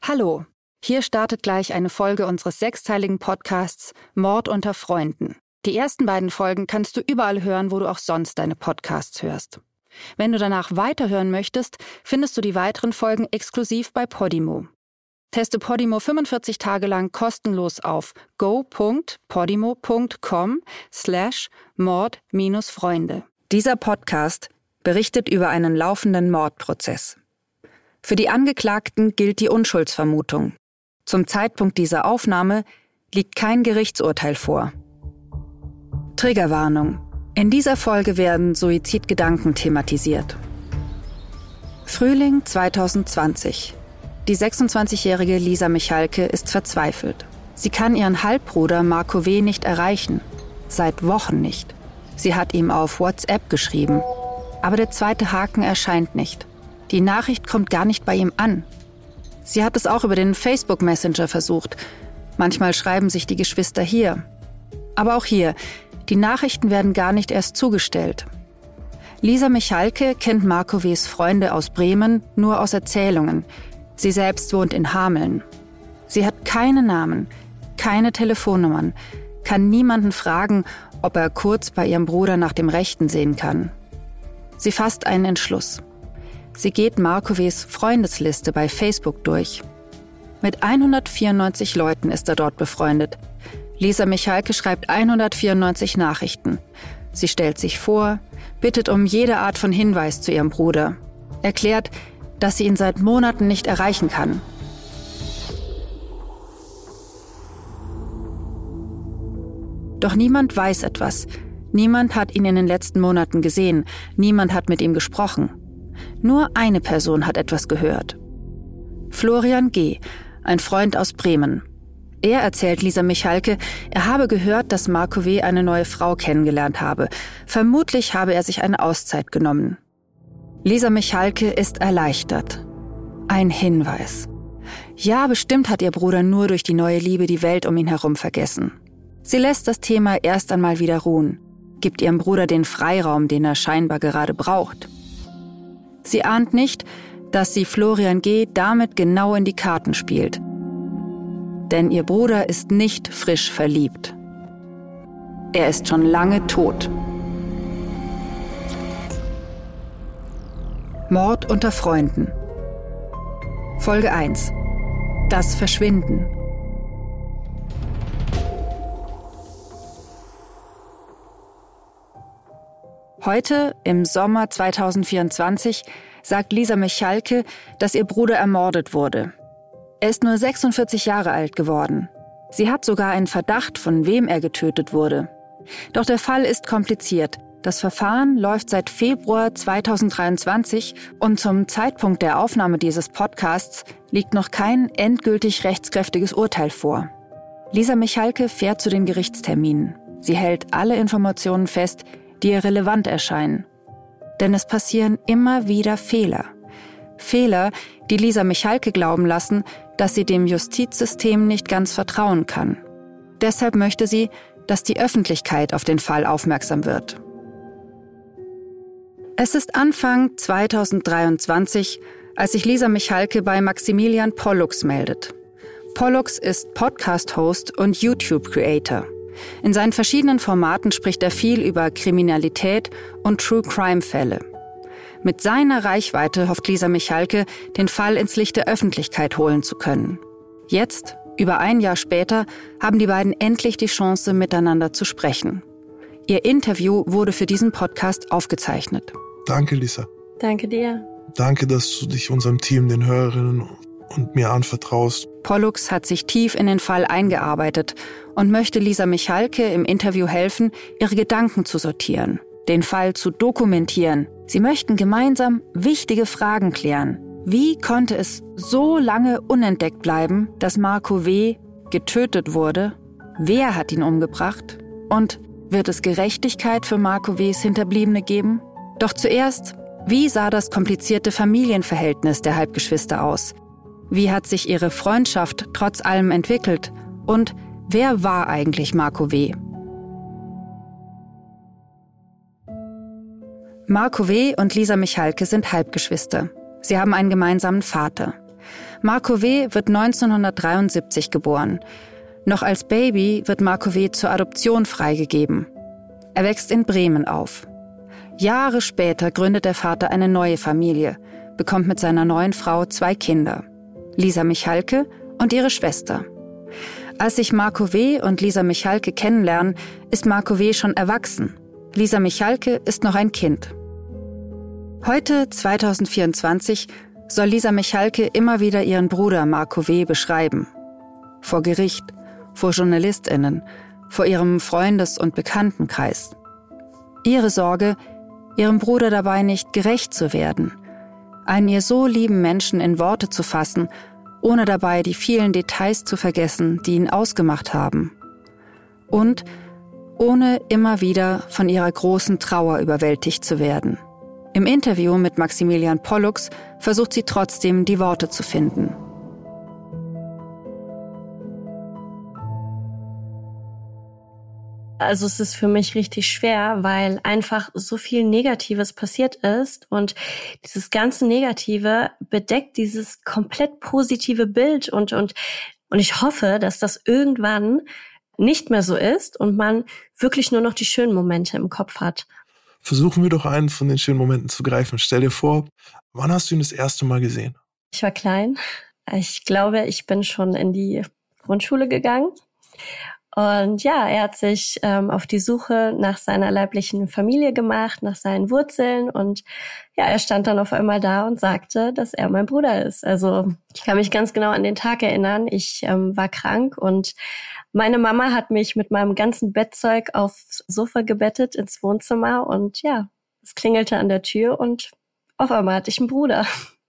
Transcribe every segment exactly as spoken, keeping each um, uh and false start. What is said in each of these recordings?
Hallo, hier startet gleich eine Folge unseres sechsteiligen Podcasts Mord unter Freunden. Die ersten beiden Folgen kannst du überall hören, wo du auch sonst deine Podcasts hörst. Wenn du danach weiterhören möchtest, findest du die weiteren Folgen exklusiv bei Podimo. Teste Podimo fünfundvierzig Tage lang kostenlos auf go.podimo.com slash mord-freunde. Dieser Podcast berichtet über einen laufenden Mordprozess. Für die Angeklagten gilt die Unschuldsvermutung. Zum Zeitpunkt dieser Aufnahme liegt kein Gerichtsurteil vor. Triggerwarnung. In dieser Folge werden Suizidgedanken thematisiert. Frühling zwanzig zwanzig. Die sechsundzwanzigjährige Lisa Michalke ist verzweifelt. Sie kann ihren Halbbruder Marco W. nicht erreichen. Seit Wochen nicht. Sie hat ihm auf WhatsApp geschrieben. Aber der zweite Haken erscheint nicht. Die Nachricht kommt gar nicht bei ihm an. Sie hat es auch über den Facebook Messenger versucht. Manchmal schreiben sich die Geschwister hier. Aber auch hier, die Nachrichten werden gar nicht erst zugestellt. Lisa Michalke kennt Marco W.s Freunde aus Bremen nur aus Erzählungen. Sie selbst wohnt in Hameln. Sie hat keine Namen, keine Telefonnummern, kann niemanden fragen, ob er kurz bei ihrem Bruder nach dem Rechten sehen kann. Sie fasst einen Entschluss. Sie geht Marco W.s Freundesliste bei Facebook durch. Mit hundertvierundneunzig Leuten ist er dort befreundet. Lisa Michalke schreibt hundertvierundneunzig Nachrichten. Sie stellt sich vor, bittet um jede Art von Hinweis zu ihrem Bruder, erklärt, dass sie ihn seit Monaten nicht erreichen kann. Doch niemand weiß etwas. Niemand hat ihn in den letzten Monaten gesehen. Niemand hat mit ihm gesprochen. Nur eine Person hat etwas gehört. Florian G., ein Freund aus Bremen. Er erzählt Lisa Michalke, er habe gehört, dass Marco W. eine neue Frau kennengelernt habe. Vermutlich habe er sich eine Auszeit genommen. Lisa Michalke ist erleichtert. Ein Hinweis. Ja, bestimmt hat ihr Bruder nur durch die neue Liebe die Welt um ihn herum vergessen. Sie lässt das Thema erst einmal wieder ruhen, gibt ihrem Bruder den Freiraum, den er scheinbar gerade braucht. Sie ahnt nicht, dass sie Florian G. damit genau in die Karten spielt. Denn ihr Bruder ist nicht frisch verliebt. Er ist schon lange tot. Mord unter Freunden. Folge eins. Das Verschwinden. Heute, im Sommer zweitausendvierundzwanzig, sagt Lisa Michalke, dass ihr Bruder ermordet wurde. Er ist nur sechsundvierzig Jahre alt geworden. Sie hat sogar einen Verdacht, von wem er getötet wurde. Doch der Fall ist kompliziert. Das Verfahren läuft seit Februar zweitausenddreiundzwanzig und zum Zeitpunkt der Aufnahme dieses Podcasts liegt noch kein endgültig rechtskräftiges Urteil vor. Lisa Michalke fährt zu den Gerichtsterminen. Sie hält alle Informationen fest, die ihr relevant erscheinen. Denn es passieren immer wieder Fehler. Fehler, die Lisa Michalke glauben lassen, dass sie dem Justizsystem nicht ganz vertrauen kann. Deshalb möchte sie, dass die Öffentlichkeit auf den Fall aufmerksam wird. Es ist Anfang zweitausenddreiundzwanzig, als sich Lisa Michalke bei Maximilian Pollux meldet. Pollux ist Podcast-Host und YouTube-Creator. In seinen verschiedenen Formaten spricht er viel über Kriminalität und True-Crime-Fälle. Mit seiner Reichweite hofft Lisa Michalke, den Fall ins Licht der Öffentlichkeit holen zu können. Jetzt, über ein Jahr später, haben die beiden endlich die Chance, miteinander zu sprechen. Ihr Interview wurde für diesen Podcast aufgezeichnet. Danke, Lisa. Danke dir. Danke, dass du dich unserem Team, den Hörerinnen und mir anvertraust. Pollux hat sich tief in den Fall eingearbeitet und möchte Lisa Michalke im Interview helfen, ihre Gedanken zu sortieren, den Fall zu dokumentieren. Sie möchten gemeinsam wichtige Fragen klären. Wie konnte es so lange unentdeckt bleiben, dass Marco W. getötet wurde? Wer hat ihn umgebracht? Und wird es Gerechtigkeit für Marco W.s Hinterbliebene geben? Doch zuerst, wie sah das komplizierte Familienverhältnis der Halbgeschwister aus? Wie hat sich ihre Freundschaft trotz allem entwickelt? Und wer war eigentlich Marco W.? Marco W. und Lisa Michalke sind Halbgeschwister. Sie haben einen gemeinsamen Vater. Marco W. wird neunzehnhundertdreiundsiebzig geboren. Noch als Baby wird Marco W. zur Adoption freigegeben. Er wächst in Bremen auf. Jahre später gründet der Vater eine neue Familie, bekommt mit seiner neuen Frau zwei Kinder, Lisa Michalke und ihre Schwester. Als sich Marco W. und Lisa Michalke kennenlernen, ist Marco W. schon erwachsen. Lisa Michalke ist noch ein Kind. Heute, zweitausendvierundzwanzig, soll Lisa Michalke immer wieder ihren Bruder Marco W. beschreiben. Vor Gericht, vor JournalistInnen, vor ihrem Freundes- und Bekanntenkreis. Ihre Sorge, ihrem Bruder dabei nicht gerecht zu werden, einen ihr so lieben Menschen in Worte zu fassen, ohne dabei die vielen Details zu vergessen, die ihn ausgemacht haben. Und ohne immer wieder von ihrer großen Trauer überwältigt zu werden. Im Interview mit Maximilian Pollux versucht sie trotzdem, die Worte zu finden. Also es ist für mich richtig schwer, weil einfach so viel Negatives passiert ist und dieses ganze Negative bedeckt dieses komplett positive Bild und und und ich hoffe, dass das irgendwann nicht mehr so ist und man wirklich nur noch die schönen Momente im Kopf hat. Versuchen wir doch einen von den schönen Momenten zu greifen. Stell dir vor, wann hast du ihn das erste Mal gesehen? Ich war klein. Ich glaube, ich bin schon in die Grundschule gegangen. Und ja, er hat sich ähm, auf die Suche nach seiner leiblichen Familie gemacht, nach seinen Wurzeln. Und ja, er stand dann auf einmal da und sagte, dass er mein Bruder ist. Also ich kann mich ganz genau an den Tag erinnern. Ich ähm, war krank und meine Mama hat mich mit meinem ganzen Bettzeug aufs Sofa gebettet ins Wohnzimmer. Und ja, es klingelte an der Tür und auf einmal hatte ich einen Bruder.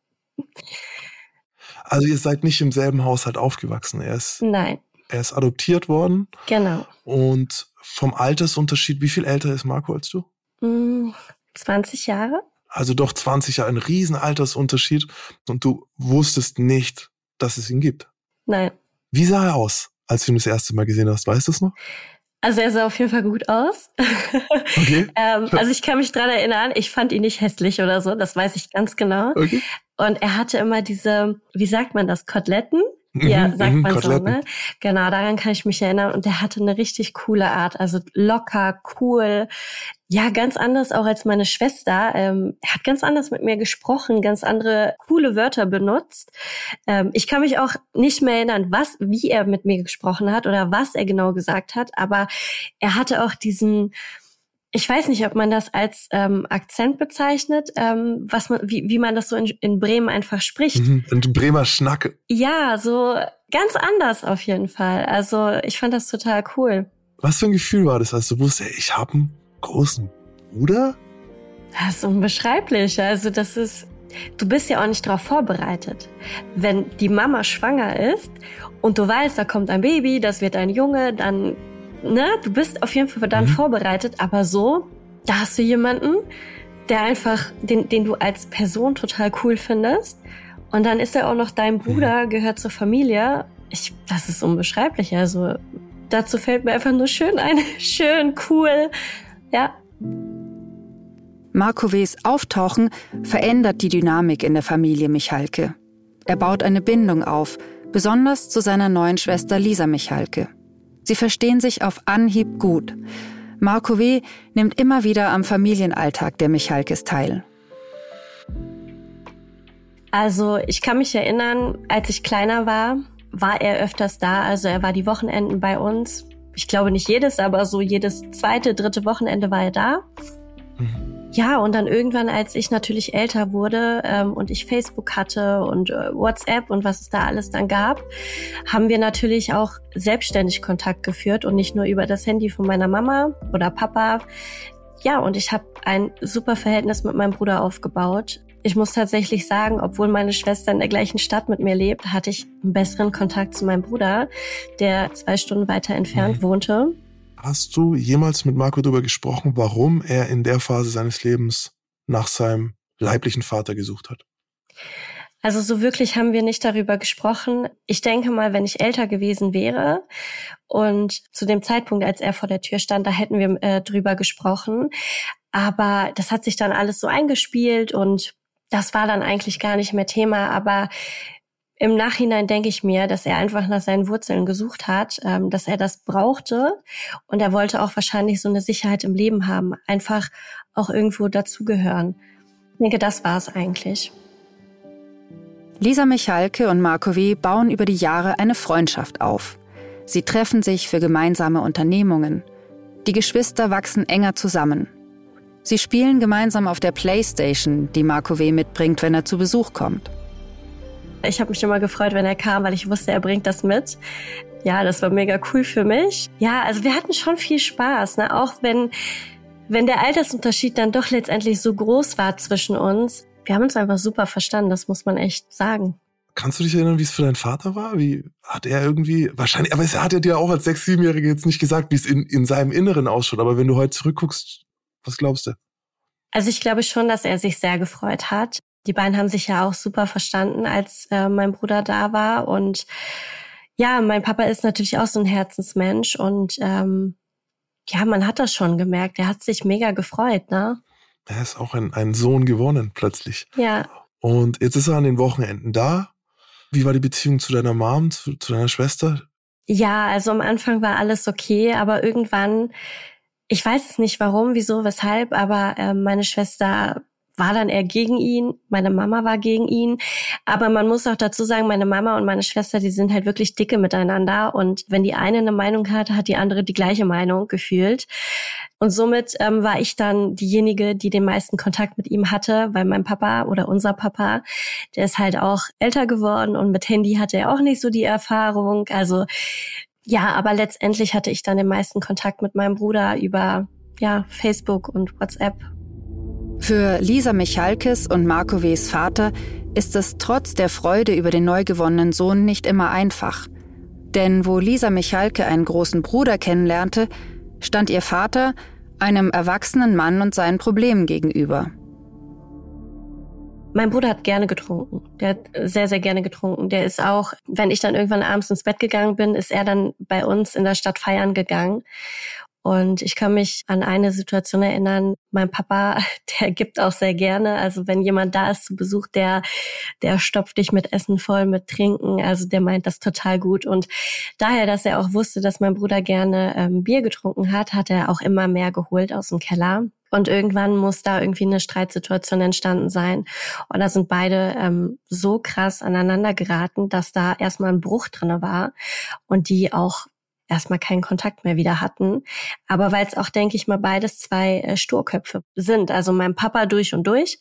Also ihr seid nicht im selben Haushalt aufgewachsen. Er ist Nein. Er ist adoptiert worden. Genau. Und vom Altersunterschied, wie viel älter ist Marco als du? zwanzig Jahre. Also doch zwanzig Jahre, ein riesen Altersunterschied. Und du wusstest nicht, dass es ihn gibt. Nein. Wie sah er aus, als du ihn das erste Mal gesehen hast? Weißt du es noch? Also er sah auf jeden Fall gut aus. Okay. ähm, also ich kann mich dran erinnern, ich fand ihn nicht hässlich oder so, das weiß ich ganz genau. Okay. Und er hatte immer diese, wie sagt man das, Koteletten? Ja, sagt man Koteletten. So, ne? Genau, daran kann ich mich erinnern. Und der hatte eine richtig coole Art, also locker, cool. Ja, ganz anders auch als meine Schwester. Ähm, er hat ganz anders mit mir gesprochen, ganz andere coole Wörter benutzt. Ähm, ich kann mich auch nicht mehr erinnern, was, wie er mit mir gesprochen hat oder was er genau gesagt hat. Aber er hatte auch diesen, ich weiß nicht, ob man das als ähm, Akzent bezeichnet, ähm, was man, wie, wie man das so in, in Bremen einfach spricht. Mhm, ein Bremer Schnack. Ja, so ganz anders auf jeden Fall. Also ich fand das total cool. Was für ein Gefühl war das, als du wusstest, ey, ich habe einen großen Bruder? Das ist unbeschreiblich. Also das ist, du bist ja auch nicht darauf vorbereitet. Wenn die Mama schwanger ist und du weißt, da kommt ein Baby, das wird ein Junge, dann Ne, du bist auf jeden Fall dann mhm. vorbereitet, aber so, da hast du jemanden, der einfach, den, den du als Person total cool findest. Und dann ist er auch noch dein Bruder, gehört zur Familie. Ich, das ist unbeschreiblich. Also dazu fällt mir einfach nur schön ein. Schön, cool. Ja. Marco W.'s Auftauchen verändert die Dynamik in der Familie Michalke. Er baut eine Bindung auf, besonders zu seiner neuen Schwester Lisa Michalke. Sie verstehen sich auf Anhieb gut. Marco W. nimmt immer wieder am Familienalltag der Michalkes teil. Also ich kann mich erinnern, als ich kleiner war, war er öfters da. Also er war die Wochenenden bei uns. Ich glaube nicht jedes, aber so jedes zweite, dritte Wochenende war er da. Mhm. Ja, und dann irgendwann, als ich natürlich älter wurde ähm, und ich Facebook hatte und äh, WhatsApp und was es da alles dann gab, haben wir natürlich auch selbstständig Kontakt geführt und nicht nur über das Handy von meiner Mama oder Papa. Ja, und ich habe ein super Verhältnis mit meinem Bruder aufgebaut. Ich muss tatsächlich sagen, obwohl meine Schwester in der gleichen Stadt mit mir lebt, hatte ich einen besseren Kontakt zu meinem Bruder, der zwei Stunden weiter entfernt mhm. wohnte. Hast du jemals mit Marco darüber gesprochen, warum er in der Phase seines Lebens nach seinem leiblichen Vater gesucht hat? Also so wirklich haben wir nicht darüber gesprochen. Ich denke mal, wenn ich älter gewesen wäre und zu dem Zeitpunkt, als er vor der Tür stand, da hätten wir äh, drüber gesprochen. Aber das hat sich dann alles so eingespielt und das war dann eigentlich gar nicht mehr Thema. Aber Im Nachhinein denke ich mir, dass er einfach nach seinen Wurzeln gesucht hat, ähm, dass er das brauchte und er wollte auch wahrscheinlich so eine Sicherheit im Leben haben, einfach auch irgendwo dazugehören. Ich denke, das war es eigentlich. Lisa Michalke und Marco W. bauen über die Jahre eine Freundschaft auf. Sie treffen sich für gemeinsame Unternehmungen. Die Geschwister wachsen enger zusammen. Sie spielen gemeinsam auf der Playstation, die Marco W. mitbringt, wenn er zu Besuch kommt. Ich habe mich immer gefreut, wenn er kam, weil ich wusste, er bringt das mit. Ja, das war mega cool für mich. Ja, also wir hatten schon viel Spaß, ne? Auch wenn, wenn der Altersunterschied dann doch letztendlich so groß war zwischen uns. Wir haben uns einfach super verstanden, das muss man echt sagen. Kannst du dich erinnern, wie es für deinen Vater war? Wie hat er irgendwie, wahrscheinlich, aber es hat er dir auch als sechs-, siebenjährige jetzt nicht gesagt, wie es in, in seinem Inneren ausschaut. Aber wenn du heute zurückguckst, was glaubst du? Also ich glaube schon, dass er sich sehr gefreut hat. Die beiden haben sich ja auch super verstanden, als äh, mein Bruder da war. Und ja, mein Papa ist natürlich auch so ein Herzensmensch. Und ähm, ja, man hat das schon gemerkt. Er hat sich mega gefreut, ne? Er ist auch ein, ein Sohn gewonnen, plötzlich. Ja. Und jetzt ist er an den Wochenenden da. Wie war die Beziehung zu deiner Mom, zu, zu deiner Schwester? Ja, also am Anfang war alles okay, aber irgendwann, ich weiß es nicht warum, wieso, weshalb, aber äh, meine Schwester war dann eher gegen ihn, meine Mama war gegen ihn. Aber man muss auch dazu sagen, meine Mama und meine Schwester, die sind halt wirklich dicke miteinander. Und wenn die eine eine Meinung hat, hat die andere die gleiche Meinung gefühlt. Und somit ähm, war ich dann diejenige, die den meisten Kontakt mit ihm hatte, weil mein Papa oder unser Papa, der ist halt auch älter geworden und mit Handy hatte er auch nicht so die Erfahrung. Also ja, aber letztendlich hatte ich dann den meisten Kontakt mit meinem Bruder über ja Facebook und WhatsApp. Für Lisa Michalkes und Marco W.'s Vater ist es trotz der Freude über den neu gewonnenen Sohn nicht immer einfach. Denn wo Lisa Michalke einen großen Bruder kennenlernte, stand ihr Vater einem erwachsenen Mann und seinen Problemen gegenüber. Mein Bruder hat gerne getrunken. Der hat sehr, sehr gerne getrunken. Der ist auch, wenn ich dann irgendwann abends ins Bett gegangen bin, ist er dann bei uns in der Stadt feiern gegangen. Und ich kann mich an eine Situation erinnern, mein Papa, der gibt auch sehr gerne. Also wenn jemand da ist zu Besuch, der der stopft dich mit Essen voll, mit Trinken. Also der meint das total gut. Und daher, dass er auch wusste, dass mein Bruder gerne ähm, Bier getrunken hat, hat er auch immer mehr geholt aus dem Keller. Und irgendwann muss da irgendwie eine Streitsituation entstanden sein. Und da sind beide ähm, so krass aneinander geraten, dass da erstmal ein Bruch drinne war und die auch erstmal keinen Kontakt mehr wieder hatten. Aber weil es auch, denke ich mal, beides zwei äh, Sturköpfe sind. Also mein Papa durch und durch,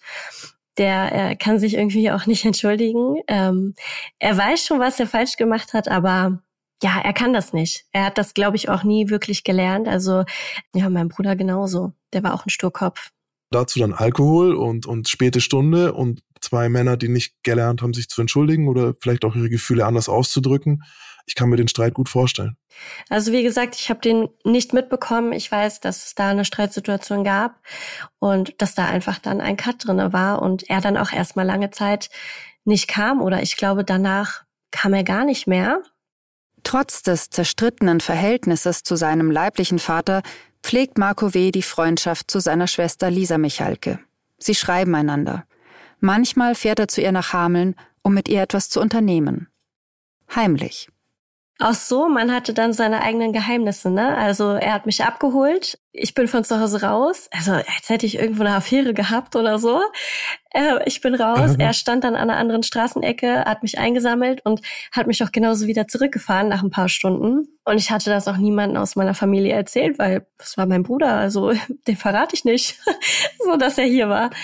der äh, kann sich irgendwie auch nicht entschuldigen. Ähm, er weiß schon, was er falsch gemacht hat, aber ja, er kann das nicht. Er hat das, glaube ich, auch nie wirklich gelernt. Also ja, mein Bruder genauso. Der war auch ein Sturkopf. Dazu dann Alkohol und, und späte Stunde und zwei Männer, die nicht gelernt haben, sich zu entschuldigen oder vielleicht auch ihre Gefühle anders auszudrücken. Ich kann mir den Streit gut vorstellen. Also wie gesagt, ich habe den nicht mitbekommen. Ich weiß, dass es da eine Streitsituation gab und dass da einfach dann ein Cut drinne war und er dann auch erstmal lange Zeit nicht kam oder ich glaube, danach kam er gar nicht mehr. Trotz des zerstrittenen Verhältnisses zu seinem leiblichen Vater pflegt Marco W. die Freundschaft zu seiner Schwester Lisa Michalke. Sie schreiben einander. Manchmal fährt er zu ihr nach Hameln, um mit ihr etwas zu unternehmen. Heimlich. Auch so, man hatte dann seine eigenen Geheimnisse, ne? Also er hat mich abgeholt, ich bin von zu Hause raus, also als hätte ich irgendwo eine Affäre gehabt oder so. Äh, ich bin raus, mhm. Er stand dann an einer anderen Straßenecke, hat mich eingesammelt und hat mich auch genauso wieder zurückgefahren nach ein paar Stunden. Und ich hatte das auch niemandem aus meiner Familie erzählt, weil das war mein Bruder, also den verrate ich nicht, so dass er hier war.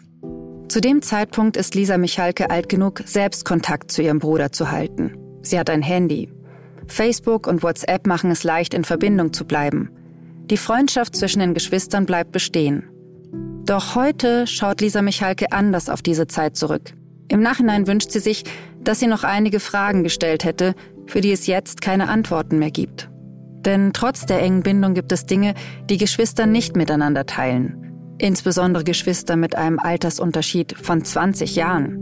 Zu dem Zeitpunkt ist Lisa Michalke alt genug, selbst Kontakt zu ihrem Bruder zu halten. Sie hat ein Handy. Facebook und WhatsApp machen es leicht, in Verbindung zu bleiben. Die Freundschaft zwischen den Geschwistern bleibt bestehen. Doch heute schaut Lisa Michalke anders auf diese Zeit zurück. Im Nachhinein wünscht sie sich, dass sie noch einige Fragen gestellt hätte, für die es jetzt keine Antworten mehr gibt. Denn trotz der engen Bindung gibt es Dinge, die Geschwister nicht miteinander teilen. Insbesondere Geschwister mit einem Altersunterschied von zwanzig Jahren.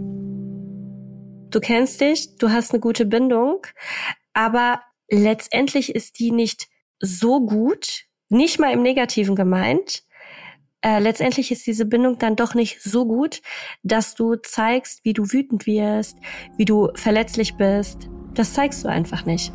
Du kennst dich, du hast eine gute Bindung, aber letztendlich ist die nicht so gut, nicht mal im Negativen gemeint, Äh, letztendlich ist diese Bindung dann doch nicht so gut, dass du zeigst, wie du wütend wirst, wie du verletzlich bist. Das zeigst du einfach nicht.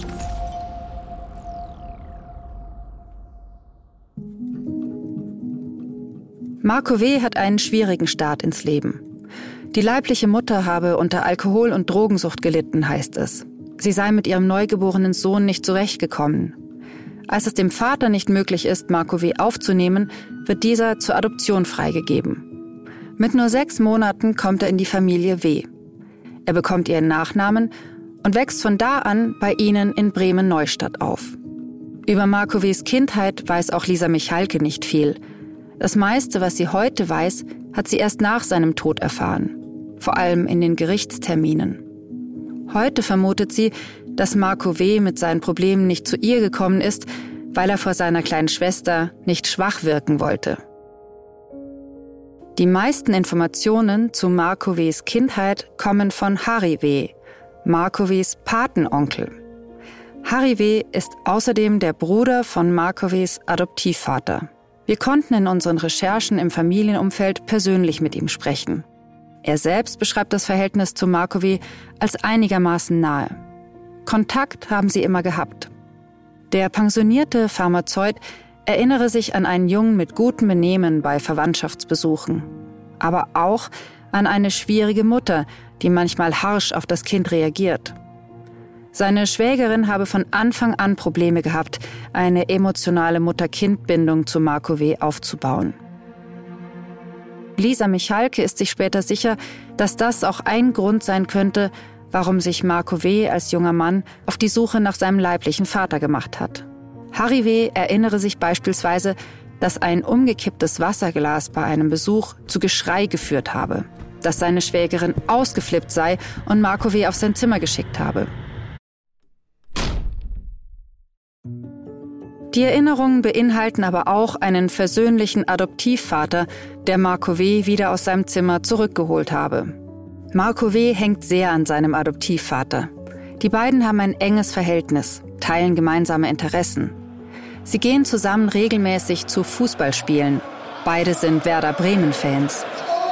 Marco W. hat einen schwierigen Start ins Leben. Die leibliche Mutter habe unter Alkohol- und Drogensucht gelitten, heißt es. Sie sei mit ihrem neugeborenen Sohn nicht zurechtgekommen. Als es dem Vater nicht möglich ist, Marco W. aufzunehmen, wird dieser zur Adoption freigegeben. Mit nur sechs Monaten kommt er in die Familie W. Er bekommt ihren Nachnamen und wächst von da an bei ihnen in Bremen-Neustadt auf. Über Marco W.s Kindheit weiß auch Lisa Michalke nicht viel. Das meiste, was sie heute weiß, hat sie erst nach seinem Tod erfahren. Vor allem in den Gerichtsterminen. Heute vermutet sie, dass Marco W. mit seinen Problemen nicht zu ihr gekommen ist, weil er vor seiner kleinen Schwester nicht schwach wirken wollte. Die meisten Informationen zu Marco W.s Kindheit kommen von Harry W., Marco W.s Patenonkel. Harry W. ist außerdem der Bruder von Marco W.s Adoptivvater. Wir konnten in unseren Recherchen im Familienumfeld persönlich mit ihm sprechen. Er selbst beschreibt das Verhältnis zu Marco W. als einigermaßen nahe. Kontakt haben sie immer gehabt. Der pensionierte Pharmazeut erinnere sich an einen Jungen mit gutem Benehmen bei Verwandtschaftsbesuchen. Aber auch an eine schwierige Mutter, die manchmal harsch auf das Kind reagiert. Seine Schwägerin habe von Anfang an Probleme gehabt, eine emotionale Mutter-Kind-Bindung zu Marco W. aufzubauen. Lisa Michalke ist sich später sicher, dass das auch ein Grund sein könnte, warum sich Marco W. als junger Mann auf die Suche nach seinem leiblichen Vater gemacht hat. Harry W. erinnere sich beispielsweise, dass ein umgekipptes Wasserglas bei einem Besuch zu Geschrei geführt habe, dass seine Schwägerin ausgeflippt sei und Marco W. auf sein Zimmer geschickt habe. Die Erinnerungen beinhalten aber auch einen versöhnlichen Adoptivvater, der Marco W. wieder aus seinem Zimmer zurückgeholt habe. Marco W. hängt sehr an seinem Adoptivvater. Die beiden haben ein enges Verhältnis, teilen gemeinsame Interessen. Sie gehen zusammen regelmäßig zu Fußballspielen. Beide sind Werder Bremen-Fans.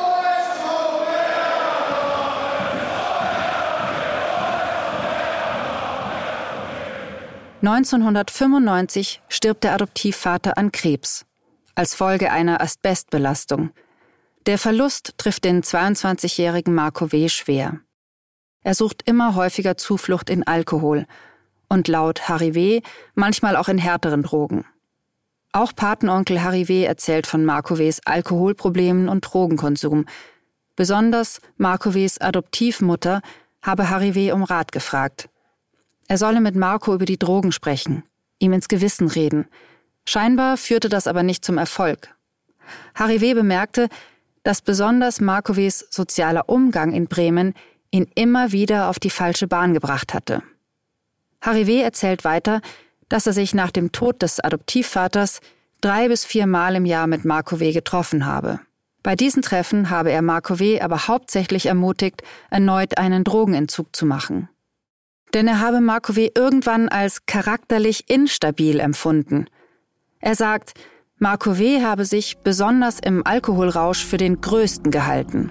neunzehnhundertfünfundneunzig stirbt der Adoptivvater an Krebs, als Folge einer Asbestbelastung. Der Verlust trifft den zweiundzwanzigjährigen Marco W. schwer. Er sucht immer häufiger Zuflucht in Alkohol und laut Harry W. manchmal auch in härteren Drogen. Auch Patenonkel Harry W. erzählt von Marco W.s Alkoholproblemen und Drogenkonsum. Besonders Marco W.s Adoptivmutter habe Harry W. um Rat gefragt. Er solle mit Marco über die Drogen sprechen, ihm ins Gewissen reden. Scheinbar führte das aber nicht zum Erfolg. Harry W. bemerkte, dass besonders Marco W.s sozialer Umgang in Bremen ihn immer wieder auf die falsche Bahn gebracht hatte. Harry W. erzählt weiter, dass er sich nach dem Tod des Adoptivvaters drei bis vier Mal im Jahr mit Marco W. getroffen habe. Bei diesen Treffen habe er Marco W. aber hauptsächlich ermutigt, erneut einen Drogenentzug zu machen. Denn er habe Marco W. irgendwann als charakterlich instabil empfunden. Er sagt, Marco W. habe sich besonders im Alkoholrausch für den Größten gehalten.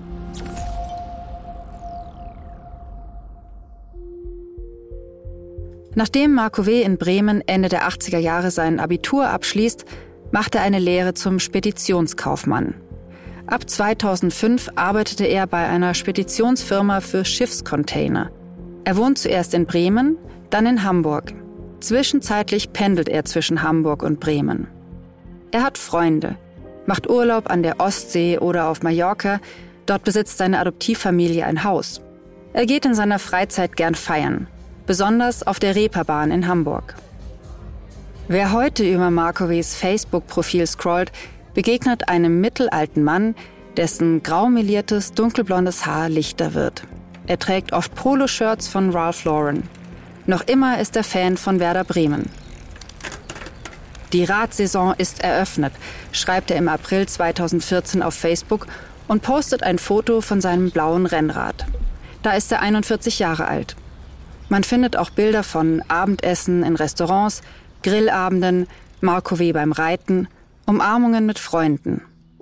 Nachdem Marco W. in Bremen Ende der achtziger Jahre sein Abitur abschließt, macht er eine Lehre zum Speditionskaufmann. Ab zweitausendfünf arbeitete er bei einer Speditionsfirma für Schiffscontainer. Er wohnt zuerst in Bremen, dann in Hamburg. Zwischenzeitlich pendelt er zwischen Hamburg und Bremen. Er hat Freunde, macht Urlaub an der Ostsee oder auf Mallorca. Dort besitzt seine Adoptivfamilie ein Haus. Er geht in seiner Freizeit gern feiern, besonders auf der Reeperbahn in Hamburg. Wer heute über Marco W.s Facebook-Profil scrollt, begegnet einem mittelalten Mann, dessen graumeliertes, dunkelblondes Haar lichter wird. Er trägt oft Poloshirts von Ralph Lauren. Noch immer ist er Fan von Werder Bremen. Die Radsaison ist eröffnet, schreibt er im April zweitausendvierzehn auf Facebook und postet ein Foto von seinem blauen Rennrad. Da ist er einundvierzig Jahre alt. Man findet auch Bilder von Abendessen in Restaurants, Grillabenden, Marco W. beim Reiten Umarmungen mit Freunden.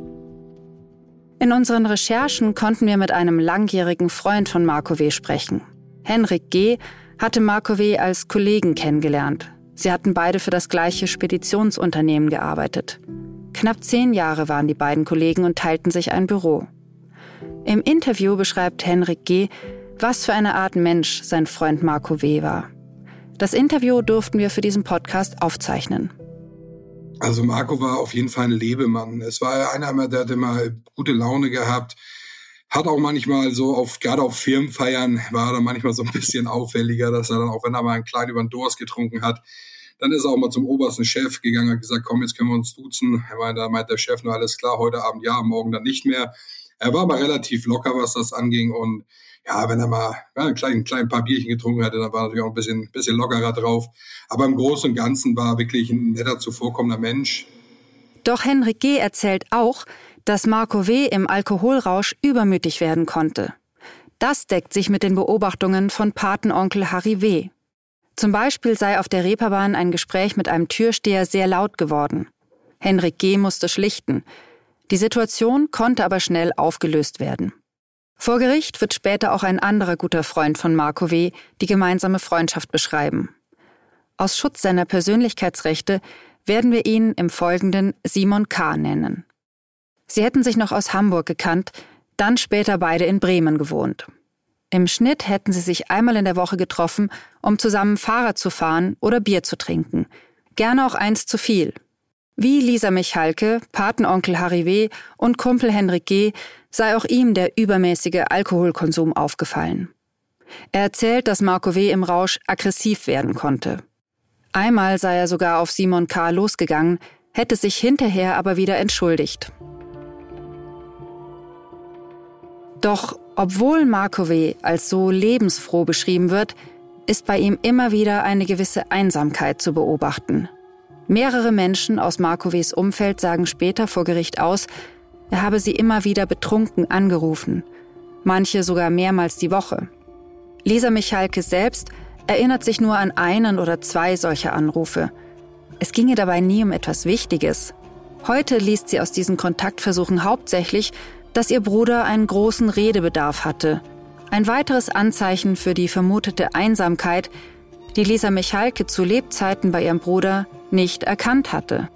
In unseren Recherchen konnten wir mit einem langjährigen Freund von Marco W. sprechen. Henrik G. hatte Marco W. als Kollegen kennengelernt. Sie hatten beide für das gleiche Speditionsunternehmen gearbeitet. Knapp zehn Jahre waren die beiden Kollegen und teilten sich ein Büro. Im Interview beschreibt Henrik G., was für eine Art Mensch sein Freund Marco W. war. Das Interview durften wir für diesen Podcast aufzeichnen. Also Marco war auf jeden Fall ein Lebemann. Es war einer, der hat immer gute Laune gehabt, hat auch manchmal so, auf gerade auf Firmenfeiern, war er dann manchmal so ein bisschen auffälliger, dass er dann auch, wenn er mal einen kleinen über den Durst getrunken hat, dann ist er auch mal zum obersten Chef gegangen und gesagt, komm, jetzt können wir uns duzen. Er meinte, da meint der Chef nur, alles klar, heute Abend ja, morgen dann nicht mehr. Er war aber relativ locker, was das anging, und ja, wenn er mal ja, ein klein, klein paar Bierchen getrunken hatte, dann war er natürlich auch ein bisschen, bisschen lockerer drauf. Aber im Großen und Ganzen war er wirklich ein netter, zuvorkommender Mensch. Doch Henrik G. erzählt auch, dass Marco W. im Alkoholrausch übermütig werden konnte. Das deckt sich mit den Beobachtungen von Patenonkel Harry W. Zum Beispiel sei auf der Reeperbahn ein Gespräch mit einem Türsteher sehr laut geworden. Henrik G. musste schlichten. Die Situation konnte aber schnell aufgelöst werden. Vor Gericht wird später auch ein anderer guter Freund von Marco W. die gemeinsame Freundschaft beschreiben. Aus Schutz seiner Persönlichkeitsrechte werden wir ihn im Folgenden Simon K. nennen. Sie hätten sich noch aus Hamburg gekannt, dann später beide in Bremen gewohnt. Im Schnitt hätten sie sich einmal in der Woche getroffen, um zusammen Fahrrad zu fahren oder Bier zu trinken. Gerne auch eins zu viel. Wie Lisa Michalke, Patenonkel Harry W. und Kumpel Henrik G. sei auch ihm der übermäßige Alkoholkonsum aufgefallen. Er erzählt, dass Marco W. im Rausch aggressiv werden konnte. Einmal sei er sogar auf Simon K. losgegangen, hätte sich hinterher aber wieder entschuldigt. Doch obwohl Marco W. als so lebensfroh beschrieben wird, ist bei ihm immer wieder eine gewisse Einsamkeit zu beobachten. Mehrere Menschen aus Marco W.s Umfeld sagen später vor Gericht aus, er habe sie immer wieder betrunken angerufen, manche sogar mehrmals die Woche. Lisa Michalke selbst erinnert sich nur an einen oder zwei solcher Anrufe. Es ginge dabei nie um etwas Wichtiges. Heute liest sie aus diesen Kontaktversuchen hauptsächlich, dass ihr Bruder einen großen Redebedarf hatte. Ein weiteres Anzeichen für die vermutete Einsamkeit, die Lisa Michalke zu Lebzeiten bei ihrem Bruder nicht erkannt hatte.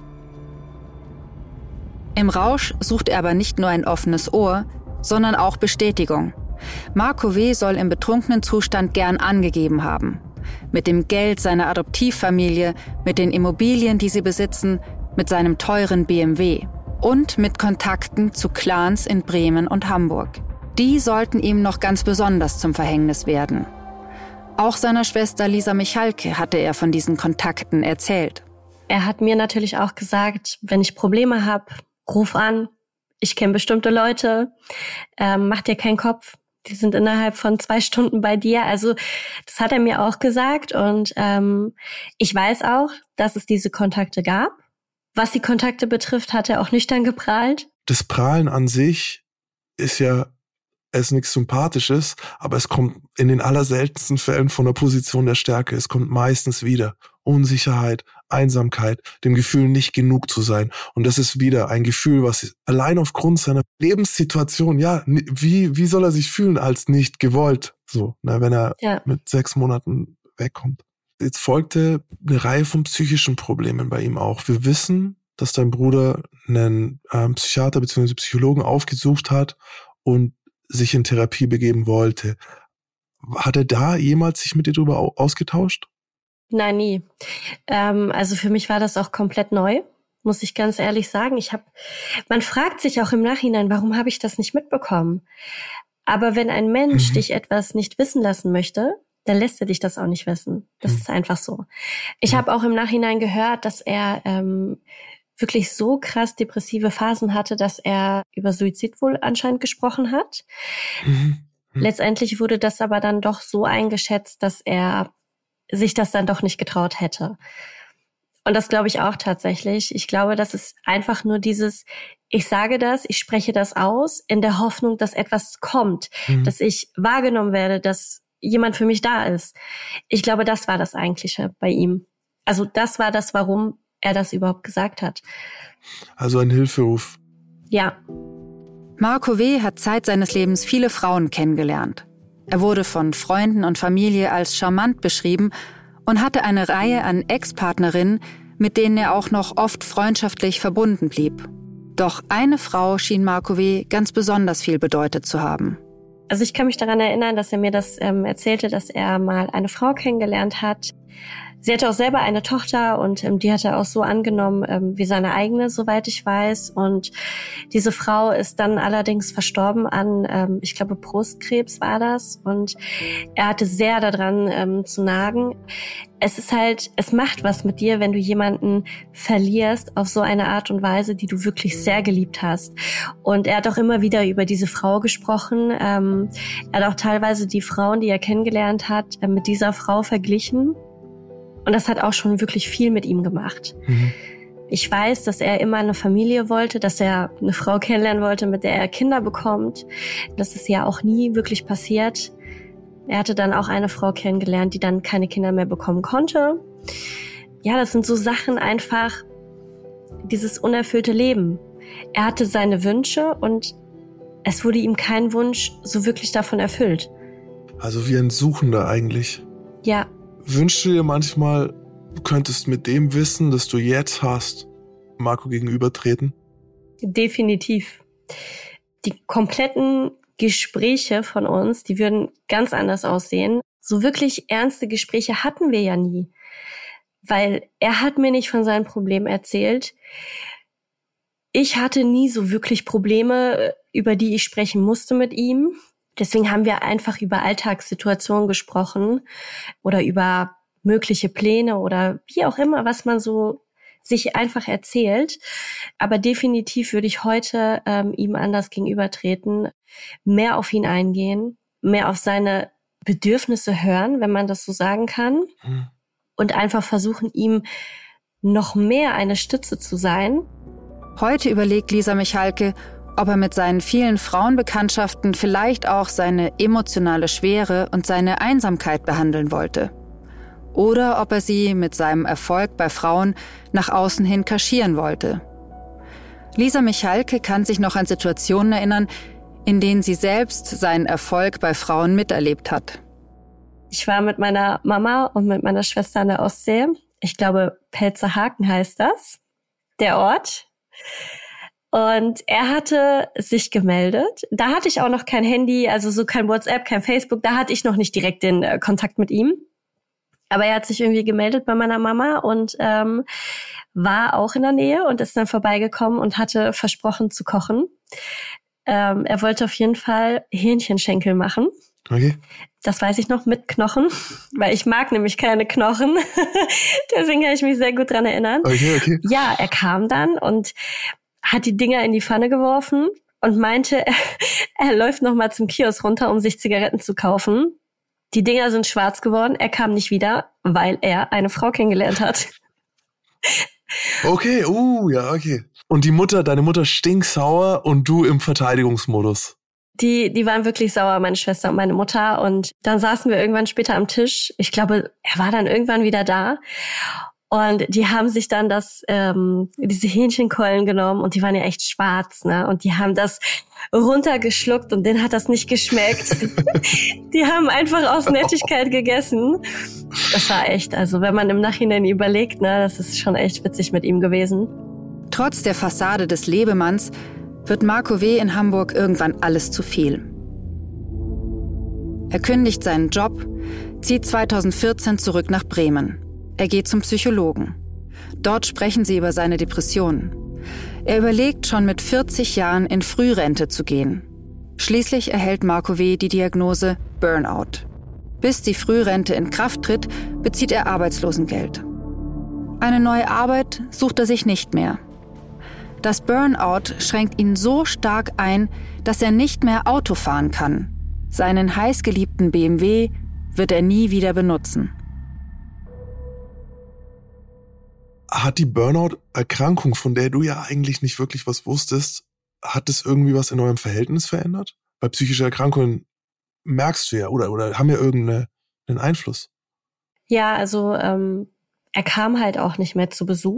Im Rausch sucht er aber nicht nur ein offenes Ohr, sondern auch Bestätigung. Marco W. soll im betrunkenen Zustand gern angegeben haben. Mit dem Geld seiner Adoptivfamilie, mit den Immobilien, die sie besitzen, mit seinem teuren B M W und mit Kontakten zu Clans in Bremen und Hamburg. Die sollten ihm noch ganz besonders zum Verhängnis werden. Auch seiner Schwester Lisa Michalke hatte er von diesen Kontakten erzählt. Er hat mir natürlich auch gesagt, wenn ich Probleme habe, ruf an. Ich kenne bestimmte Leute. Ähm, mach dir keinen Kopf. Die sind innerhalb von zwei Stunden bei dir. Also das hat er mir auch gesagt. Und ähm, ich weiß auch, dass es diese Kontakte gab. Was die Kontakte betrifft, hat er auch nüchtern geprahlt. Das Prahlen an sich ist ja es ist nichts Sympathisches, aber es kommt in den allerseltensten Fällen von der Position der Stärke. Es kommt meistens wieder Unsicherheit, Einsamkeit, dem Gefühl, nicht genug zu sein. Und das ist wieder ein Gefühl, was allein aufgrund seiner Lebenssituation, ja, wie wie soll er sich fühlen als nicht gewollt, so, ne, wenn er ja. mit sechs Monaten wegkommt. Jetzt folgte eine Reihe von psychischen Problemen bei ihm auch. Wir wissen, dass dein Bruder einen ähm, Psychiater bzw. Psychologen aufgesucht hat und sich in Therapie begeben wollte. Hat er da jemals sich mit dir darüber ausgetauscht? Nein, nie. Ähm, also für mich war das auch komplett neu, muss ich ganz ehrlich sagen. Ich habe, man fragt sich auch im Nachhinein, warum habe ich das nicht mitbekommen? Aber wenn ein Mensch mhm. dich etwas nicht wissen lassen möchte, dann lässt er dich das auch nicht wissen. Das mhm. ist einfach so. Ich ja. habe auch im Nachhinein gehört, dass er ähm, wirklich so krass depressive Phasen hatte, dass er über Suizid wohl anscheinend gesprochen hat. Mhm. Mhm. Letztendlich wurde das aber dann doch so eingeschätzt, dass er sich das dann doch nicht getraut hätte. Und das glaube ich auch tatsächlich. Ich glaube, das ist einfach nur dieses, ich sage das, ich spreche das aus, in der Hoffnung, dass etwas kommt, mhm. dass ich wahrgenommen werde, dass jemand für mich da ist. Ich glaube, das war das Eigentliche bei ihm. Also das war das, warum er das überhaupt gesagt hat. Also ein Hilferuf. Ja. Marco W. hat Zeit seines Lebens viele Frauen kennengelernt. Er wurde von Freunden und Familie als charmant beschrieben und hatte eine Reihe an Ex-Partnerinnen, mit denen er auch noch oft freundschaftlich verbunden blieb. Doch eine Frau schien Marco W. ganz besonders viel bedeutet zu haben. Also ich kann mich daran erinnern, dass er mir das ähm, erzählte, dass er mal eine Frau kennengelernt hat. Sie hatte auch selber eine Tochter und ähm, die hat er auch so angenommen ähm, wie seine eigene, soweit ich weiß. Und diese Frau ist dann allerdings verstorben an, ähm, ich glaube, Brustkrebs war das. Und er hatte sehr daran ähm, zu nagen. Es ist halt, es macht was mit dir, wenn du jemanden verlierst auf so eine Art und Weise, die du wirklich sehr geliebt hast. Und er hat auch immer wieder über diese Frau gesprochen. Ähm, er hat auch teilweise die Frauen, die er kennengelernt hat, äh, mit dieser Frau verglichen. Und das hat auch schon wirklich viel mit ihm gemacht. Mhm. Ich weiß, dass er immer eine Familie wollte, dass er eine Frau kennenlernen wollte, mit der er Kinder bekommt. Das ist ja auch nie wirklich passiert. Er hatte dann auch eine Frau kennengelernt, die dann keine Kinder mehr bekommen konnte. Ja, das sind so Sachen einfach, dieses unerfüllte Leben. Er hatte seine Wünsche und es wurde ihm kein Wunsch so wirklich davon erfüllt. Also wie ein Suchender eigentlich. Ja. Wünschst du dir manchmal, du könntest mit dem Wissen, das du jetzt hast, Marco gegenübertreten? Definitiv. Die kompletten Gespräche von uns, die würden ganz anders aussehen. So wirklich ernste Gespräche hatten wir ja nie. Weil er hat mir nicht von seinen Problemen erzählt. Ich hatte nie so wirklich Probleme, über die ich sprechen musste mit ihm. Deswegen haben wir einfach über Alltagssituationen gesprochen oder über mögliche Pläne oder wie auch immer, was man so sich einfach erzählt. Aber definitiv würde ich heute ähm, ihm anders gegenübertreten, mehr auf ihn eingehen, mehr auf seine Bedürfnisse hören, wenn man das so sagen kann, hm. und einfach versuchen, ihm noch mehr eine Stütze zu sein. Heute überlegt Lisa Michalke, ob er mit seinen vielen Frauenbekanntschaften vielleicht auch seine emotionale Schwere und seine Einsamkeit behandeln wollte. Oder ob er sie mit seinem Erfolg bei Frauen nach außen hin kaschieren wollte. Lisa Michalke kann sich noch an Situationen erinnern, in denen sie selbst seinen Erfolg bei Frauen miterlebt hat. Ich war mit meiner Mama und mit meiner Schwester an der Ostsee. Ich glaube, Pelzerhaken heißt das, der Ort. Und er hatte sich gemeldet. Da hatte ich auch noch kein Handy, also so kein WhatsApp, kein Facebook. Da hatte ich noch nicht direkt den äh, Kontakt mit ihm. Aber er hat sich irgendwie gemeldet bei meiner Mama und ähm, war auch in der Nähe und ist dann vorbeigekommen und hatte versprochen zu kochen. Ähm, er wollte auf jeden Fall Hähnchenschenkel machen. Okay. Das weiß ich noch, mit Knochen, weil ich mag nämlich keine Knochen. Deswegen kann ich mich sehr gut dran erinnern. Okay, okay. Ja, er kam dann und hat die Dinger in die Pfanne geworfen und meinte, er, er läuft noch mal zum Kiosk runter, um sich Zigaretten zu kaufen. Die Dinger sind schwarz geworden, er kam nicht wieder, weil er eine Frau kennengelernt hat. Okay, uh, ja, okay. Und die Mutter, deine Mutter stinksauer und du im Verteidigungsmodus. Die, die waren wirklich sauer, meine Schwester und meine Mutter. Und dann saßen wir irgendwann später am Tisch. Ich glaube, er war dann irgendwann wieder da. Und die haben sich dann das, ähm, diese Hähnchenkeulen genommen und die waren ja echt schwarz, ne? Und die haben das runtergeschluckt und denen hat das nicht geschmeckt. Die haben einfach aus Nettigkeit gegessen. Das war echt, also wenn man im Nachhinein überlegt, ne, das ist schon echt witzig mit ihm gewesen. Trotz der Fassade des Lebemanns wird Marco W. in Hamburg irgendwann alles zu viel. Er kündigt seinen Job, zieht zweitausendvierzehn zurück nach Bremen. Er geht zum Psychologen. Dort sprechen sie über seine Depressionen. Er überlegt, schon mit vierzig Jahren in Frührente zu gehen. Schließlich erhält Marco W. die Diagnose Burnout. Bis die Frührente in Kraft tritt, bezieht er Arbeitslosengeld. Eine neue Arbeit sucht er sich nicht mehr. Das Burnout schränkt ihn so stark ein, dass er nicht mehr Auto fahren kann. Seinen heißgeliebten B M W wird er nie wieder benutzen. Hat die Burnout-Erkrankung, von der du ja eigentlich nicht wirklich was wusstest, hat es irgendwie was in eurem Verhältnis verändert? Bei psychischen Erkrankungen merkst du ja, oder, oder haben ja irgendeinen Einfluss. Ja, also ähm, er kam halt auch nicht mehr zu Besuch.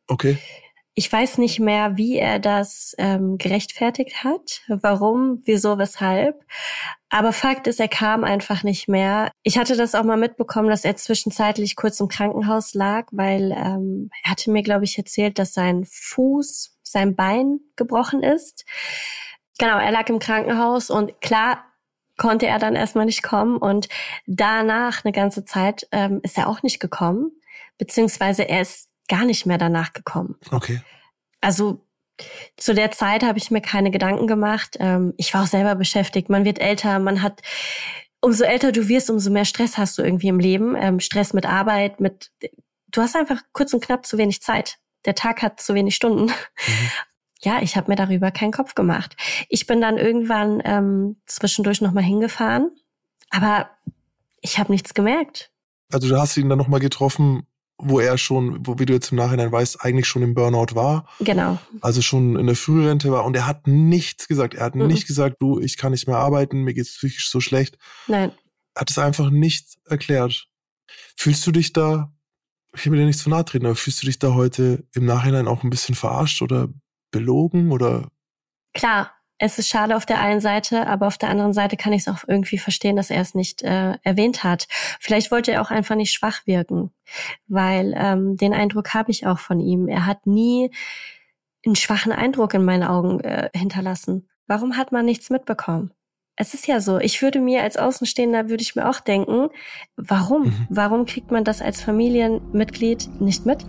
Okay. Ich weiß nicht mehr, wie er das ähm, gerechtfertigt hat, warum, wieso, weshalb. Aber Fakt ist, er kam einfach nicht mehr. Ich hatte das auch mal mitbekommen, dass er zwischenzeitlich kurz im Krankenhaus lag, weil ähm, er hatte mir, glaube ich, erzählt, dass sein Fuß, sein Bein gebrochen ist. Genau, er lag im Krankenhaus und klar konnte er dann erstmal nicht kommen. Und danach eine ganze Zeit ähm, ist er auch nicht gekommen, beziehungsweise er ist gar nicht mehr danach gekommen. Okay. Also zu der Zeit habe ich mir keine Gedanken gemacht. Ähm, ich war auch selber beschäftigt. Man wird älter, man hat, umso älter du wirst, umso mehr Stress hast du irgendwie im Leben. Ähm, Stress mit Arbeit, mit, du hast einfach kurz und knapp zu wenig Zeit. Der Tag hat zu wenig Stunden. Mhm. Ja, ich habe mir darüber keinen Kopf gemacht. Ich bin dann irgendwann ähm, zwischendurch nochmal hingefahren, aber ich habe nichts gemerkt. Also du hast ihn dann nochmal getroffen, wo er schon, wo, wie du jetzt im Nachhinein weißt, eigentlich schon im Burnout war. Genau. Also schon in der Frührente war. Und er hat nichts gesagt. Er hat mhm. nicht gesagt, du, ich kann nicht mehr arbeiten, mir geht's psychisch so schlecht. Nein. Er hat es einfach nicht erklärt. Fühlst du dich da, ich will dir nicht zu nahe treten, aber fühlst du dich da heute im Nachhinein auch ein bisschen verarscht oder belogen oder? Klar. Es ist schade auf der einen Seite, aber auf der anderen Seite kann ich es auch irgendwie verstehen, dass er es nicht äh, erwähnt hat. Vielleicht wollte er auch einfach nicht schwach wirken, weil ähm, den Eindruck habe ich auch von ihm. Er hat nie einen schwachen Eindruck in meinen Augen äh, hinterlassen. Warum hat man nichts mitbekommen? Es ist ja so, ich würde mir als Außenstehender, würde ich mir auch denken, warum? Mhm. Warum kriegt man das als Familienmitglied nicht mit?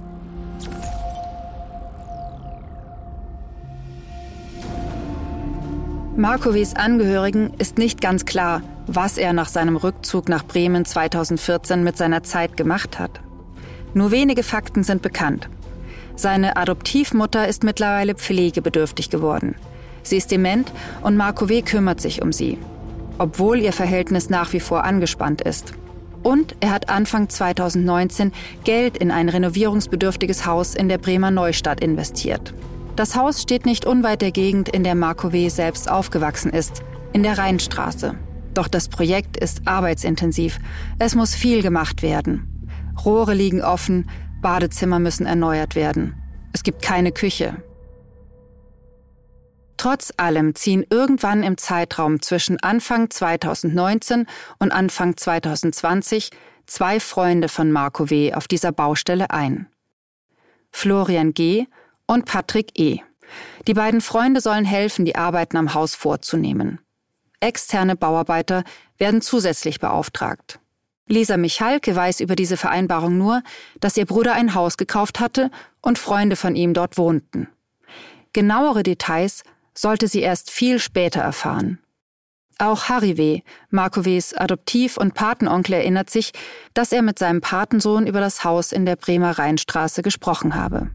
Markows Angehörigen ist nicht ganz klar, was er nach seinem Rückzug nach Bremen zweitausendvierzehn mit seiner Zeit gemacht hat. Nur wenige Fakten sind bekannt. Seine Adoptivmutter ist mittlerweile pflegebedürftig geworden. Sie ist dement und Markow kümmert sich um sie, obwohl ihr Verhältnis nach wie vor angespannt ist. Und er hat Anfang zweitausendneunzehn Geld in ein renovierungsbedürftiges Haus in der Bremer Neustadt investiert. Das Haus steht nicht unweit der Gegend, in der Markow selbst aufgewachsen ist, in der Rheinstraße. Doch das Projekt ist arbeitsintensiv. Es muss viel gemacht werden. Rohre liegen offen, Badezimmer müssen erneuert werden. Es gibt keine Küche. Trotz allem ziehen irgendwann im Zeitraum zwischen Anfang zweitausendneunzehn und Anfang zweitausendzwanzig zwei Freunde von Markow auf dieser Baustelle ein. Florian G. und Patrick E. Die beiden Freunde sollen helfen, die Arbeiten am Haus vorzunehmen. Externe Bauarbeiter werden zusätzlich beauftragt. Lisa Michalke weiß über diese Vereinbarung nur, dass ihr Bruder ein Haus gekauft hatte und Freunde von ihm dort wohnten. Genauere Details sollte sie erst viel später erfahren. Auch Harry W., Markows Adoptiv- und Patenonkel, erinnert sich, dass er mit seinem Patensohn über das Haus in der Bremer Rheinstraße gesprochen habe.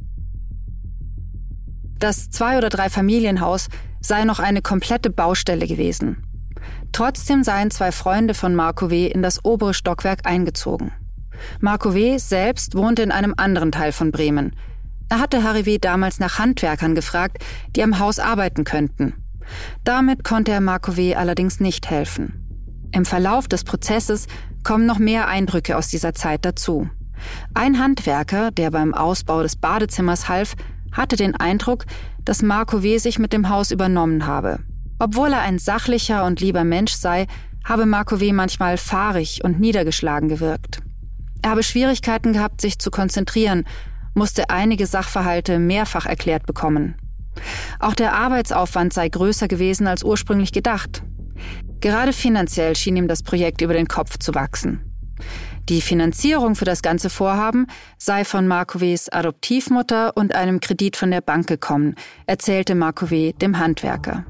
Das Zwei- oder Drei-Familienhaus sei noch eine komplette Baustelle gewesen. Trotzdem seien zwei Freunde von Markow in das obere Stockwerk eingezogen. Markow selbst wohnte in einem anderen Teil von Bremen. Er hatte Harry W. damals nach Handwerkern gefragt, die am Haus arbeiten könnten. Damit konnte er Markow allerdings nicht helfen. Im Verlauf des Prozesses kommen noch mehr Eindrücke aus dieser Zeit dazu. Ein Handwerker, der beim Ausbau des Badezimmers half, hatte den Eindruck, dass Markow sich mit dem Haus übernommen habe. Obwohl er ein sachlicher und lieber Mensch sei, habe Markow manchmal fahrig und niedergeschlagen gewirkt. Er habe Schwierigkeiten gehabt, sich zu konzentrieren, musste einige Sachverhalte mehrfach erklärt bekommen. Auch der Arbeitsaufwand sei größer gewesen als ursprünglich gedacht. Gerade finanziell schien ihm das Projekt über den Kopf zu wachsen. Die Finanzierung für das ganze Vorhaben sei von Markows Adoptivmutter und einem Kredit von der Bank gekommen, erzählte Markow dem Handwerker.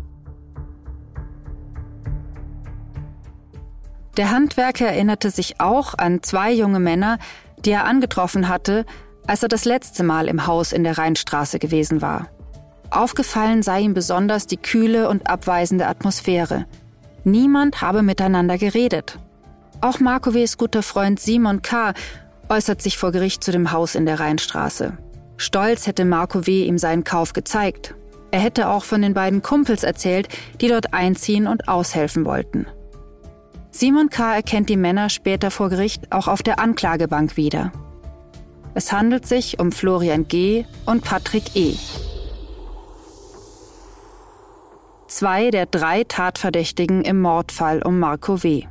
Der Handwerker erinnerte sich auch an zwei junge Männer, die er angetroffen hatte, als er das letzte Mal im Haus in der Rheinstraße gewesen war. Aufgefallen sei ihm besonders die kühle und abweisende Atmosphäre. Niemand habe miteinander geredet. Auch Markows guter Freund Simon K. äußert sich vor Gericht zu dem Haus in der Rheinstraße. Stolz hätte Markow ihm seinen Kauf gezeigt. Er hätte auch von den beiden Kumpels erzählt, die dort einziehen und aushelfen wollten. Simon K. erkennt die Männer später vor Gericht auch auf der Anklagebank wieder. Es handelt sich um Florian G. und Patrick E. Zwei der drei Tatverdächtigen im Mordfall um Marco W.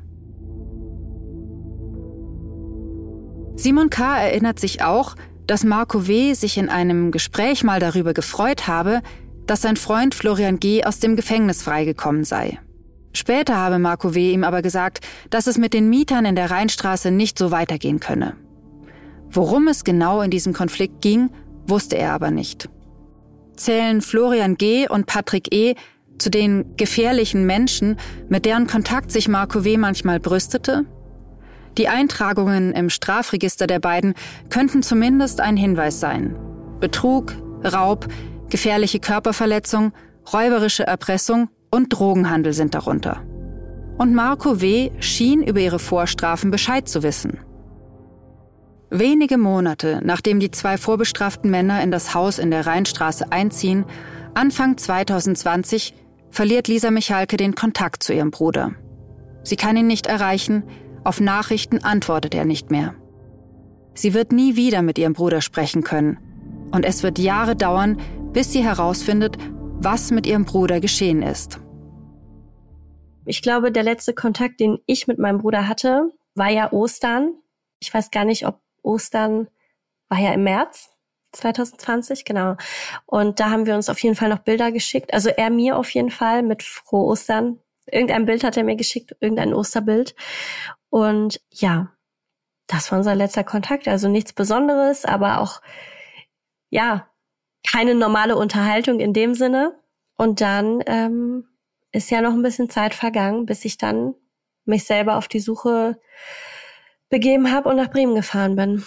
Simon K. erinnert sich auch, dass Marco W. sich in einem Gespräch mal darüber gefreut habe, dass sein Freund Florian G. aus dem Gefängnis freigekommen sei. Später habe Marco W. ihm aber gesagt, dass es mit den Mietern in der Rheinstraße nicht so weitergehen könne. Worum es genau in diesem Konflikt ging, wusste er aber nicht. Zählen Florian G. und Patrick E. zu den gefährlichen Menschen, mit deren Kontakt sich Marco W. manchmal brüstete? Die Eintragungen im Strafregister der beiden könnten zumindest ein Hinweis sein. Betrug, Raub, gefährliche Körperverletzung, räuberische Erpressung und Drogenhandel sind darunter. Und Marco W. schien über ihre Vorstrafen Bescheid zu wissen. Wenige Monate, nachdem die zwei vorbestraften Männer in das Haus in der Rheinstraße einziehen, Anfang zwanzig zwanzig, verliert Lisa Michalke den Kontakt zu ihrem Bruder. Sie kann ihn nicht erreichen, auf Nachrichten antwortet er nicht mehr. Sie wird nie wieder mit ihrem Bruder sprechen können. Und es wird Jahre dauern, bis sie herausfindet, was mit ihrem Bruder geschehen ist. Ich glaube, der letzte Kontakt, den ich mit meinem Bruder hatte, war ja Ostern. Ich weiß gar nicht, ob Ostern war ja im März zwanzig zwanzig, genau. Und da haben wir uns auf jeden Fall noch Bilder geschickt. Also er mir auf jeden Fall mit Frohe Ostern. Irgendein Bild hat er mir geschickt, irgendein Osterbild. Und ja, das war unser letzter Kontakt. Also nichts Besonderes, aber auch, ja, keine normale Unterhaltung in dem Sinne. Und dann ähm, ist ja noch ein bisschen Zeit vergangen, bis ich dann mich selber auf die Suche begeben habe und nach Bremen gefahren bin.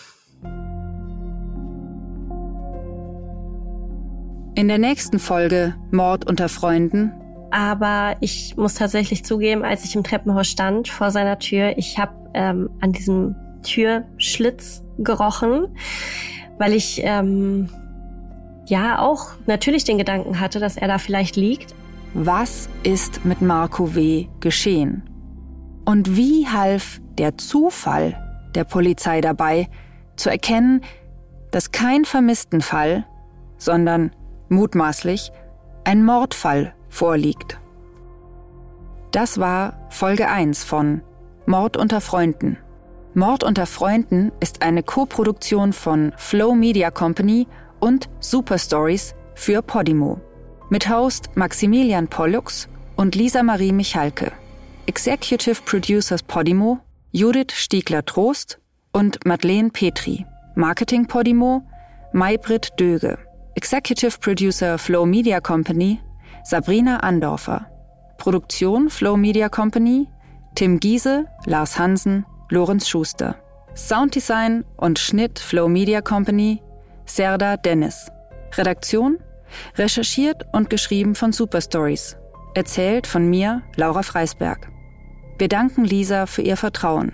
In der nächsten Folge Mord unter Freunden. Aber ich muss tatsächlich zugeben, als ich im Treppenhaus stand vor seiner Tür, ich habe ähm, an diesem Türschlitz gerochen, weil ich ähm, ja auch natürlich den Gedanken hatte, dass er da vielleicht liegt. Was ist mit Marco W. geschehen? Und wie half der Zufall der Polizei dabei, zu erkennen, dass kein Vermisstenfall, sondern mutmaßlich ein Mordfall vorliegt? Das war Folge eins von Mord unter Freunden. Mord unter Freunden ist eine Koproduktion von Flow Media Company und Super Stories für Podimo. Mit Host Maximilian Pollux und Lisa Marie Michalke. Executive Producers Podimo, Judith Stiegler-Trost und Madeleine Petri. Marketing Podimo, Maybrit Döge. Executive Producer Flow Media Company, Sabrina Andorfer. Produktion Flow Media Company, Tim Giese, Lars Hansen, Lorenz Schuster. Sounddesign und Schnitt Flow Media Company, Serda Dennis. Redaktion, recherchiert und geschrieben von Super Stories. Erzählt von mir, Laura Freisberg. Wir danken Lisa für ihr Vertrauen.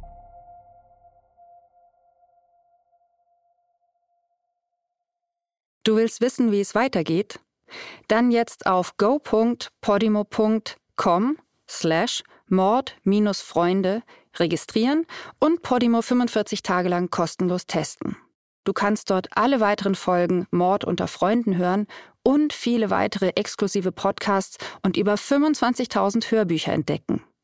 Du willst wissen, wie es weitergeht? Dann jetzt auf go punkt podimo punkt com slash mord-freunde registrieren und Podimo fünfundvierzig Tage lang kostenlos testen. Du kannst dort alle weiteren Folgen Mord unter Freunden hören und viele weitere exklusive Podcasts und über fünfundzwanzigtausend Hörbücher entdecken.